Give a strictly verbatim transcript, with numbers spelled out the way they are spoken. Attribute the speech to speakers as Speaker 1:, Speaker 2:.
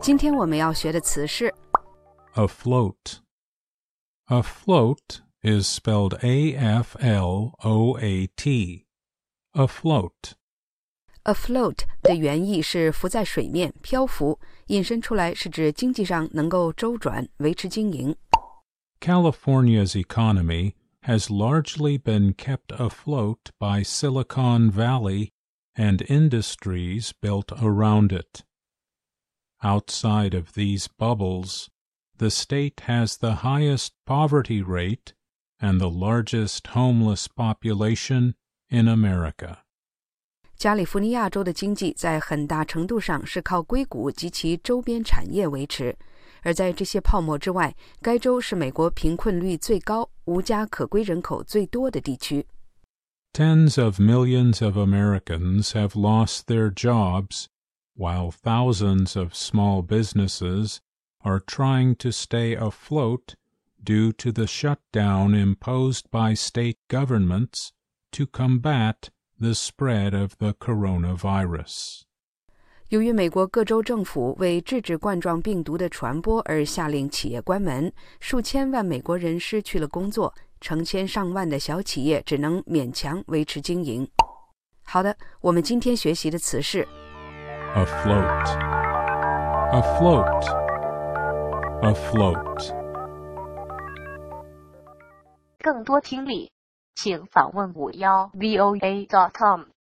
Speaker 1: 今天我们要学的词是
Speaker 2: afloat. Afloat is spelled A F L O A T. Afloat.
Speaker 1: afloat 的原意是浮在水面，漂浮，引申出来是指经济上能够周转，维持经营。
Speaker 2: California's economy has largely been kept afloat by Silicon Valley and industries built around it. Outside of these bubbles, the state has the highest poverty rate and the largest homeless population in America.
Speaker 1: 加利福尼亚州的经济在很大程度上是靠硅谷及其周边产业维持，而在这些泡沫之外，该州是美国贫困率最高、无家可归人口最多的地区。
Speaker 2: Tens of millions of Americans have lost their jobs, while thousands of small businesses are trying to stay afloat due to the shutdown imposed by state governments to combat the spread of the coronavirus.
Speaker 1: 由于美国各州政府为制止冠状病毒的传播而下令企业关门，数千万美国人失去了工作，成千上万的小企业只能勉强维持经营。好的，我们今天学习的词是
Speaker 2: afloat. Afloat. Afloat.
Speaker 3: 更多听力，请访问五幺 V O A dot com。